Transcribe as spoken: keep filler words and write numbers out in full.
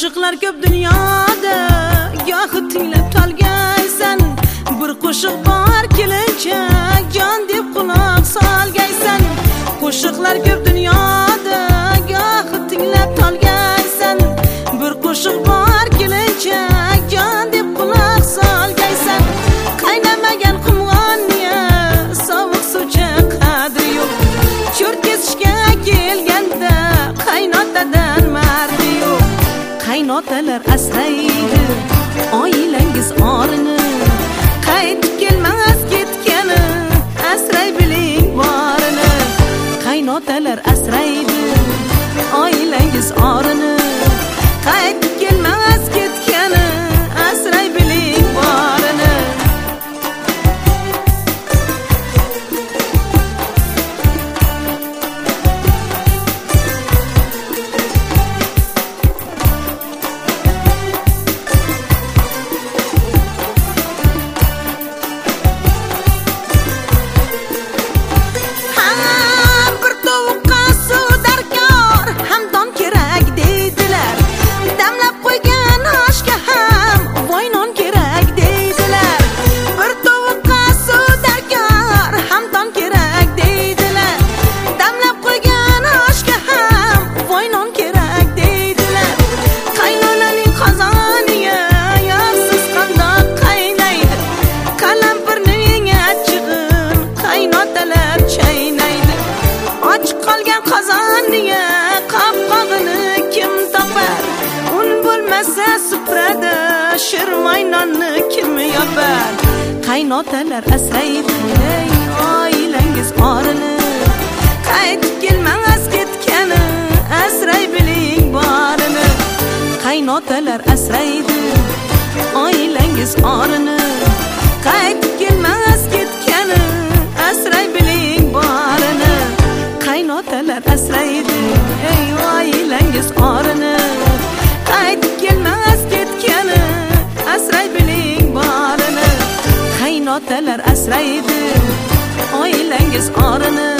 Qo'shiqlar ko'p dunyoda, gohi tinglab tolgaysan. Bir qo'shiq bor kelinchak, jon deb quloq solgaysan. Qo'shiqlar ko'p dunyoda, gohi tinglab tolgaysan. Bir qo'shiq bor kelinchak, jon deb quloq solgaysan. Qaynamagan qumg'onga sovuq suvcha qadri yo'q. Cho'r kesishga kelganda qaynotadan mardi yo'q. Qaynotalar asraydi oilangiz orini, qaytib kelmas ketgani asray biling borini. Qaynotalar asraydi oilangiz orini, qaytib kelmas ketgani asray biling borini. Shirmaynonni kim yopar? Qaynotalar asraydi oilangiz orini, qaytib kelmas ketgani asray biling borini. Qaynotalar asraydi oilangiz orini, qaytib kelmas ketgani asray biling borini. Qaynotalar asraydi oilangiz orini, qaytib kelmas ketgani asray biling borini. Qaynotalar asraydi oilangiz orini,